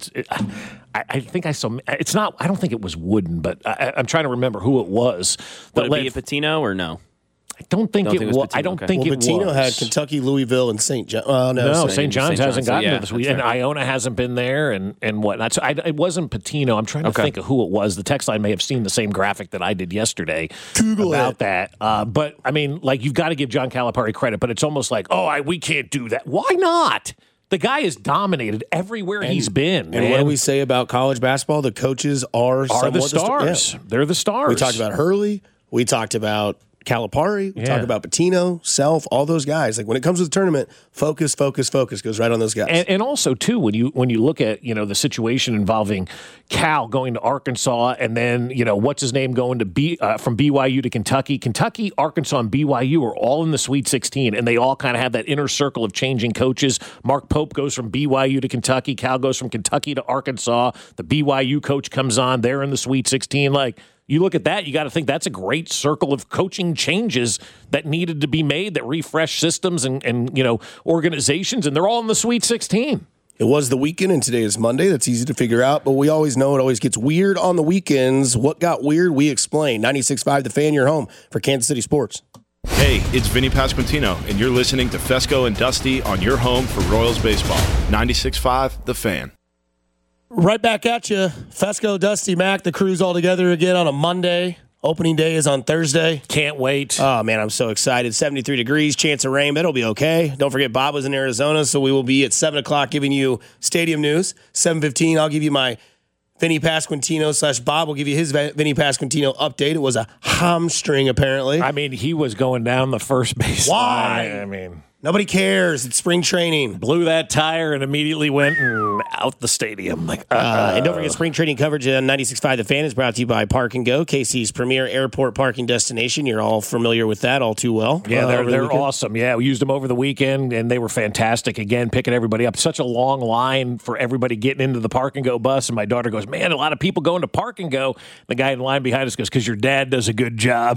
I think I saw. It's not. I don't think it was Wooden, but I'm trying to remember who it was. Would it be a Pitino or no? I don't think it was. I don't think it was. Pitino had Kentucky, Louisville, and St. John. No, St. John's hasn't gotten to this week, and Iona hasn't been there, and whatnot. So it wasn't Pitino. I'm trying to think of who it was. The text line may have seen the same graphic that I did yesterday about that. But I mean, you've got to give John Calipari credit, but it's almost like, we can't do that. Why not? The guy has dominated everywhere he's been. And what do we say about college basketball? The coaches are the stars. They're the stars. We talked about Hurley. We talked about Calipari. We talk about Pitino, Self, all those guys. When it comes to the tournament, focus goes right on those guys. And also too, when you look at the situation involving Cal going to Arkansas, and then what's his name going to from BYU to Kentucky, Arkansas, and BYU are all in the Sweet 16, and they all kind of have that inner circle of changing coaches. Mark Pope goes from BYU to Kentucky. Cal goes from Kentucky to Arkansas. The BYU coach comes on. They're in the Sweet 16. You look at that, you got to think that's a great circle of coaching changes that needed to be made that refresh systems and organizations, and they're all in the Sweet 16. It was the weekend, and today is Monday. That's easy to figure out, but we always know it always gets weird on the weekends. What got weird, we explain. 96.5 The Fan, your home for Kansas City sports. Hey, it's Vinny Pasquantino, and you're listening to Fesco and Dusty on your home for Royals baseball. 96.5 The Fan. Right back at you. Fesco, Dusty, Mac, the crew's all together again on a Monday. Opening day is on Thursday. Can't wait. Oh, man, I'm so excited. 73 degrees, chance of rain, but it'll be okay. Don't forget, Bob was in Arizona, so we will be at 7 o'clock giving you stadium news. 7:15, I'll give you my Vinny Pasquantino / Bob will give you his Vinny Pasquantino update. It was a hamstring, apparently. I mean, he was going down the first base line. Why? Nobody cares. It's spring training. Blew that tire and immediately went out the stadium. And don't forget, spring training coverage on 96.5 The Fan is brought to you by Park and Go, KC's premier airport parking destination. You're all familiar with that all too well. Yeah, they're awesome. Yeah, we used them over the weekend, and they were fantastic. Again, picking everybody up. Such a long line for everybody getting into the Park and Go bus. And my daughter goes, man, a lot of people going to Park and Go. The guy in line behind us goes, because your dad does a good job.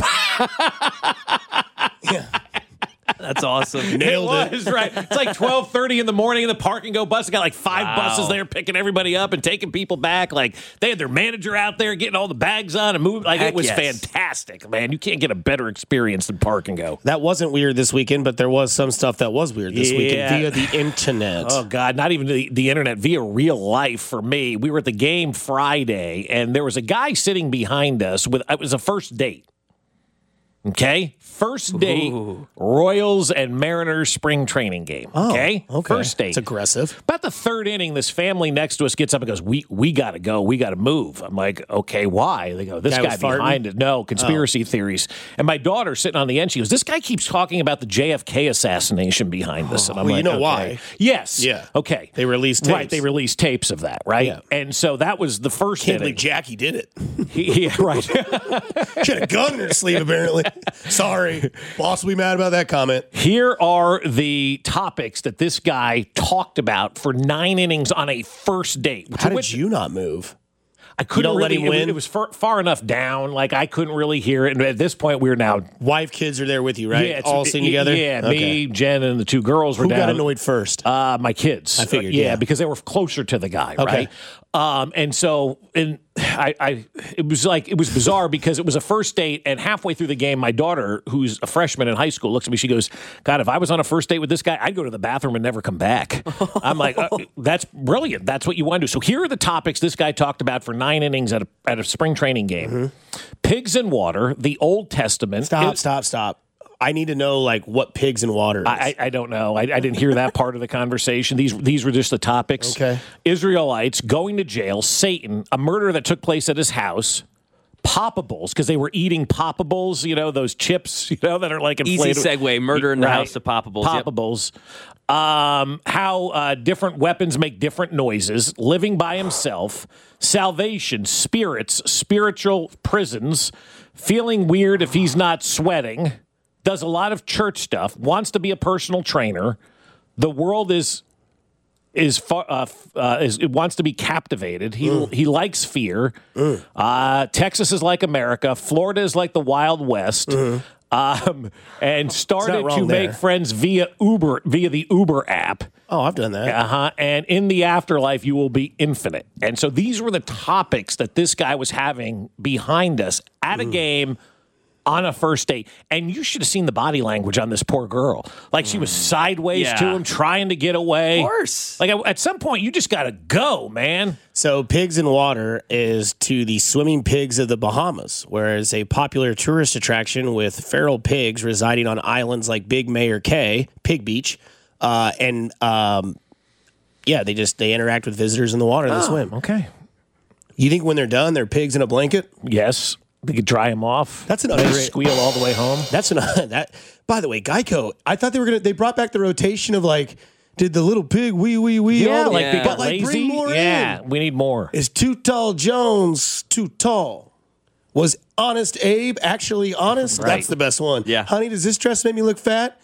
Yeah. That's awesome. Nailed it. Was, right. It's like 12:30 in the morning in the Park and Go bus. They got like 5 buses there picking everybody up and taking people back. Like they had their manager out there getting all the bags on and moving. Like it was fantastic, man. You can't get a better experience than Park and Go. That wasn't weird this weekend, but there was some stuff that was weird this weekend via the internet. Oh, God. Not even the internet, via real life for me. We were at the game Friday, and there was a guy sitting behind us. It was a first date. Okay? First date, Royals and Mariners spring training game. Okay? First date. It's aggressive. About the third inning, this family next to us gets up and goes, we got to go. We got to move. I'm like, okay, why? They go, this guy behind it. No, conspiracy theories. And my daughter sitting on the end, she goes, this guy keeps talking about the JFK assassination behind us. And I'm like, you know why. Yes. Yeah. Okay. They released tapes. Right. They released tapes of that, right? Yeah. And so that was the first Can't inning. believe Jackie did it. Yeah, right. She had a gun in her sleeve, apparently. Sorry. Boss will be mad about that comment. Here are the topics that this guy talked about for 9 innings on a first date. How did you not move? I couldn't let really. him win? It was far enough down. Like I couldn't really hear it. And at this point, we're now wife, kids are there with you, right? Yeah, all sitting together. Yeah, me, Jen, and the 2 girls were Who down. got annoyed first? My kids. I figured. Yeah, because they were closer to the guy, right? And so, it was bizarre because it was a first date, and halfway through the game, my daughter, who's a freshman in high school, looks at me. She goes, "God, if I was on a first date with this guy, I'd go to the bathroom and never come back." I'm like, "That's brilliant. That's what you want to do." So here are the topics this guy talked about for 9 innings at a spring training game: pigs and water, the Old Testament. Stop. I need to know what pigs and water is. I don't know. I didn't hear that part of the conversation. These were just the topics. Okay. Israelites, going to jail, Satan, a murder that took place at his house, Poppables, because they were eating Poppables, those chips, that are like inflated. Easy segue, murder in the house of Poppables. Poppables. Yep. How different weapons make different noises, living by himself, salvation, spirits, spiritual prisons, feeling weird if he's not sweating, does a lot of church stuff, wants to be a personal trainer. The world it wants to be captivated. He likes fear. Texas is like America. Florida is like the Wild West. And started to make friends via the Uber app. Oh, I've done that. And in the afterlife, you will be infinite. And so these were the topics that this guy was having behind us at a game on a first date. And you should have seen the body language on this poor girl. Like she was sideways to him, trying to get away. Of course. Like at some point, you just got to go, man. So pigs in water is to the swimming pigs of the Bahamas, whereas a popular tourist attraction with feral pigs residing on islands like Big Mayor Cay, Pig Beach, they interact with visitors in the water and they swim. Okay. You think when they're done, they're pigs in a blanket? Yes. They could dry them off. That's an underrated. Squeal all the way home. That. By the way, Geico. I thought they brought back the rotation of did the little pig wee. Yeah, they got lazy. Bring more in. We need more. Is Too Tall Jones too tall? Was Honest Abe actually honest? Right. That's the best one. Yeah. Honey, does this dress make me look fat?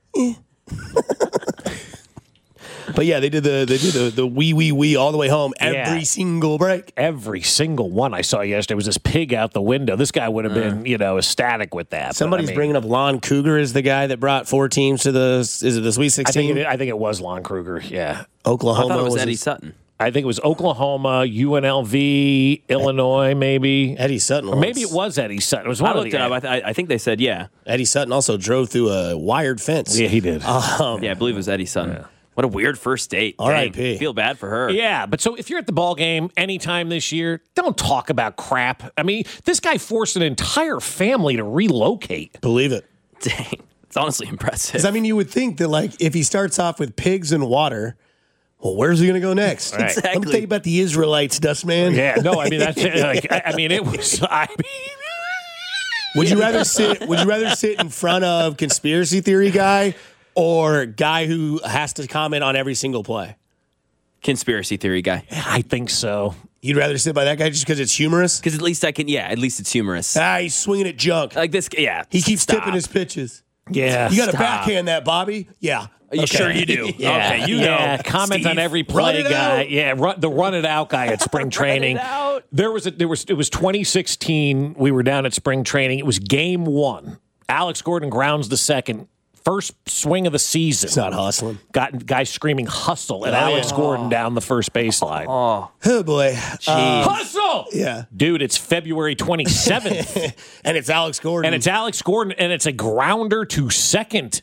But yeah, they did the wee all the way home every single break. Every single one I saw yesterday was this pig out the window. This guy would have been, ecstatic with that. Somebody's bringing up Lon Kruger as the guy that brought 4 teams to the Sweet 16? I think it was Lon Kruger, yeah. Oklahoma. I thought it was Eddie Sutton. I think it was Oklahoma, UNLV, Illinois, maybe. Eddie Sutton. Or maybe it was Eddie Sutton. It was one I looked it up. I think they said, yeah. Eddie Sutton also drove through a wired fence. Yeah, he did. I believe it was Eddie Sutton. Yeah. What a weird first date. R.I.P. Feel bad for her. Yeah, but so if you're at the ball game anytime this year, don't talk about crap. I mean, this guy forced an entire family to relocate. Believe it. Dang. It's honestly impressive. Because, you would think that, if he starts off with pigs and water, well, where's he going to go next? Right. Exactly. Let me tell you about the Israelites, Dustman. Yeah, no, that's it was. Would you rather sit in front of conspiracy theory guy or guy who has to comment on every single play? Conspiracy theory guy. I think so. You'd rather sit by that guy just because it's humorous? Because at least it's humorous. He's swinging at junk. Like this, yeah. He keeps tipping his pitches. Yeah. You got to backhand that, Bobby? Yeah. Okay. Sure you do. Yeah. Okay, you know. Comment Steve, on every play guy. Out. Yeah, the run it out guy at spring training. It was 2016. We were down at spring training. It was game 1. Alex Gordon grounds the second. First swing of the season. It's not hustling. Got guys screaming hustle at Alex Gordon down the first baseline. Oh boy. Hustle! Yeah. Dude, it's February 27th. And it's Alex Gordon. And it's a grounder to second.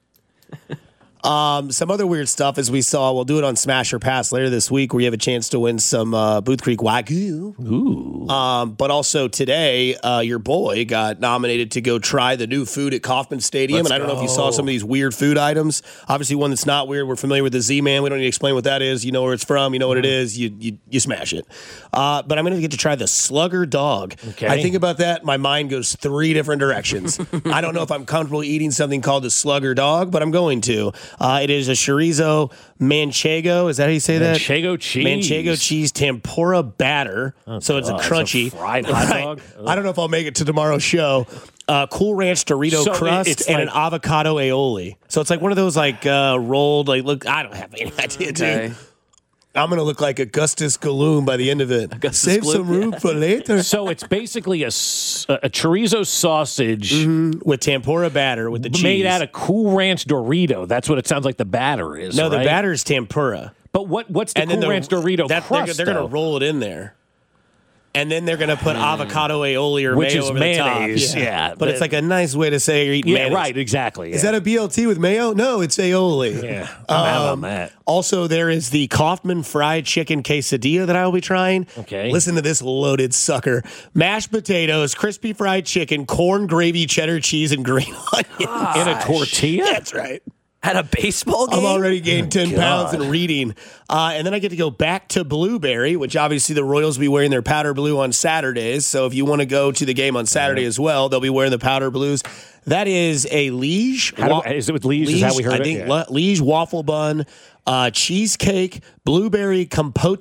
Some other weird stuff as we saw. We'll do it on Smash or Pass later this week, where you have a chance to win some Booth Creek Wagyu. Ooh. But also today, your boy got nominated to go try the new food at Kauffman Stadium. I don't know if you saw some of these weird food items. Obviously, one that's not weird. We're familiar with the Z-Man. We don't need to explain what that is. You know where it's from. You know what it is. You smash it. But I'm going to get to try the Slugger Dog. Okay. I think about that. My mind goes 3 different directions. I don't know if I'm comfortable eating something called the Slugger Dog, but I'm going to. It is a chorizo manchego. Is that how you say that? Manchego cheese. Manchego cheese tempura batter. So it's a crunchy. It's a fried hot dog. I don't know if I'll make it to tomorrow's show. Cool Ranch Dorito crust and an avocado aioli. So it's like one of those rolled, look, I don't have any idea, dude. I'm going to look like Augustus Gloom by the end of it. Save some room for later. So it's basically a chorizo sausage with tempura batter with the cheese. Made out of Cool Ranch Dorito. That's what it sounds like the batter is, No, right? the batter is tempura. But what's the Cool Ranch Dorito crust, They're going to roll it in there. And then they're going to put avocado aioli or which mayo is over mayonnaise, the top. yeah. But it's like a nice way to say you're eating mayonnaise. Right, exactly. Yeah. Is that a BLT with mayo? No, it's aioli. Yeah, I'm out on that. Also, there is the Kauffman fried chicken quesadilla that I will be trying. Okay. Listen to this loaded sucker. Mashed potatoes, crispy fried chicken, corn, gravy, cheddar cheese, and green onions. In a tortilla? That's right. At a baseball game? I'm already gained 10 pounds and reading. And then I get to go back to Blueberry, which obviously the Royals will be wearing their powder blue on Saturdays. So if you want to go to the game on Saturday as well, they'll be wearing the powder blues. That is a Liege. Is it with Liege? Is that we heard I think Liege waffle bun, cheesecake, blueberry compote,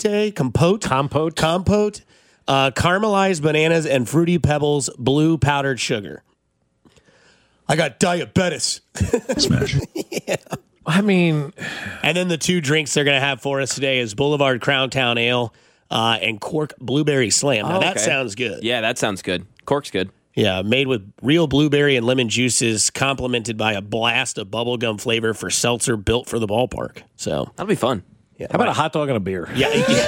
caramelized bananas, and Fruity Pebbles blue powdered sugar. I got diabetes. Smash. Yeah. I mean, and then the 2 drinks they're going to have for us today is Boulevard Crown Town Ale and Cork Blueberry Slam. Now, that sounds good. Yeah, that sounds good. Cork's good. Yeah, made with real blueberry and lemon juices, complemented by a blast of bubblegum flavor for seltzer built for the ballpark. So that'll be fun. Yeah. How about a hot dog and a beer? Yeah.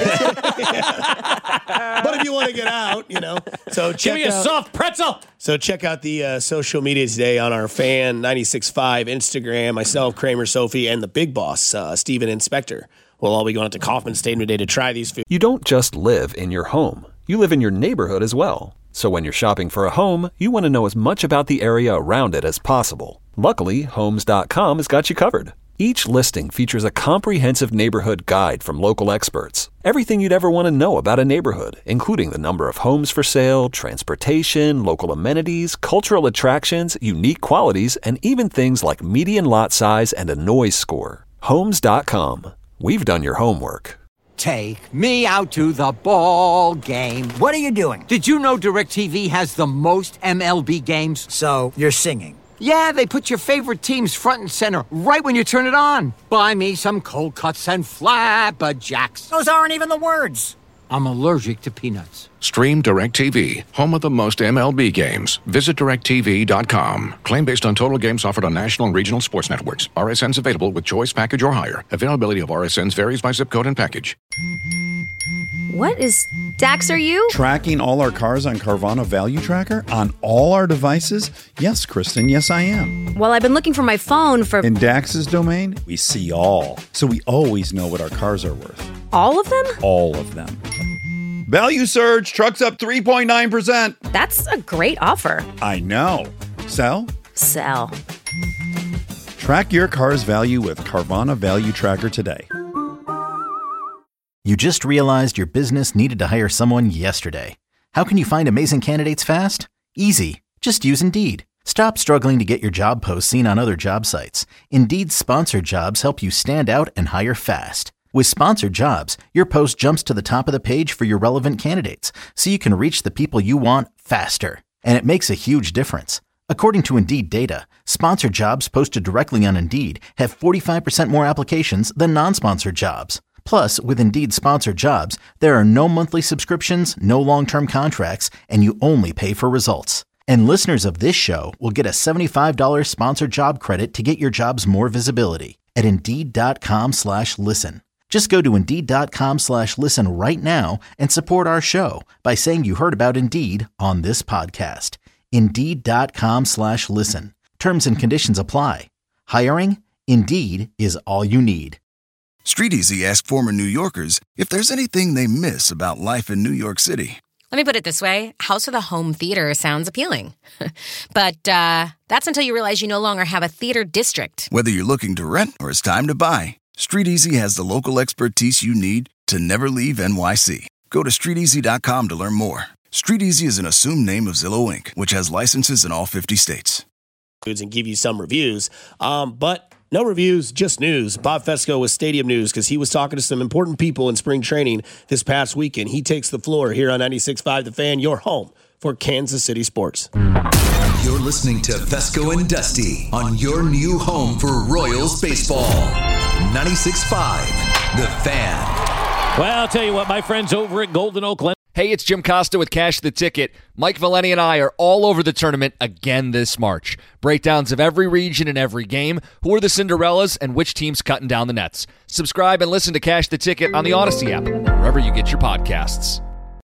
But if you want to get out, so give me a soft pretzel. So check out the social media today on our Fan 96.5 Instagram. Myself, Kramer, Sophie, and the big boss, Steven Inspector. We'll all be going out to Kauffman Stadium today to try these foods. You don't just live in your home. You live in your neighborhood as well. So when you're shopping for a home, you want to know as much about the area around it as possible. Luckily, Homes.com has got you covered. Each listing features a comprehensive neighborhood guide from local experts. Everything you'd ever want to know about a neighborhood, including the number of homes for sale, transportation, local amenities, cultural attractions, unique qualities, and even things like median lot size and a noise score. Homes.com. We've done your homework. Take me out to the ball game. What are you doing? Did you know DirecTV has the most MLB games? So, you're singing. Yeah, they put your favorite teams front and center right when you turn it on. Buy me some cold cuts and flapjacks. Those aren't even the words. I'm allergic to peanuts. Stream DirecTV, home of the most MLB games. Visit DirecTV.com. Claim based on total games offered on national and regional sports networks. RSNs available with choice package or higher. Availability of RSNs varies by zip code and package. What is Dax, are you? Tracking all our cars on Carvana Value Tracker on all our devices? Yes, Kristen, yes I am. Well, I've been looking for my phone for... In Dax's domain, we see all. So we always know what our cars are worth. All of them? All of them. Value surge, trucks up 3.9%. That's a great offer. I know. Sell? Sell. Track your car's value with Carvana Value Tracker today. You just realized your business needed to hire someone yesterday. How can you find amazing candidates fast? Easy. Just use Indeed. Stop struggling to get your job posts seen on other job sites. Indeed's sponsored jobs help you stand out and hire fast. With sponsored jobs, your post jumps to the top of the page for your relevant candidates, so you can reach the people you want faster. And it makes a huge difference. According to Indeed data, sponsored jobs posted directly on Indeed have 45% more applications than non-sponsored jobs. Plus, with Indeed sponsored jobs, there are no monthly subscriptions, no long-term contracts, and you only pay for results. And listeners of this show will get a $75 sponsored job credit to get your jobs more visibility at Indeed.com/listen. Just go to Indeed.com/listen right now and support our show by saying you heard about Indeed on this podcast. Indeed.com/listen. Terms and conditions apply. Hiring? Indeed is all you need. StreetEasy asked former New Yorkers if there's anything they miss about life in New York City. Let me put it this way. House with a home theater sounds appealing. But that's until you realize you no longer have a theater district. Whether you're looking to rent or it's time to buy, StreetEasy has the local expertise you need to never leave NYC. Go to StreetEasy.com to learn more. StreetEasy is an assumed name of Zillow Inc., which has licenses in all 50 states. And give you some reviews. But no reviews, just news. Bob Fescoe with Stadium News because he was talking to some important people in spring training this past weekend. He takes the floor here on 96.5 The Fan, your home for Kansas City sports. You're listening to Fescoe and Dusty on your new home for Royals baseball. 96.5 The Fan. Well, I'll tell you what, my friends over at Golden Oak Lending. Hey, it's Jim Costa with Cash the Ticket. Mike Valeni and I are all over the tournament again this March. Breakdowns of every region and every game, who are the Cinderellas, and which team's cutting down the nets. Subscribe and listen to Cash the Ticket on the Odyssey app, wherever you get your podcasts.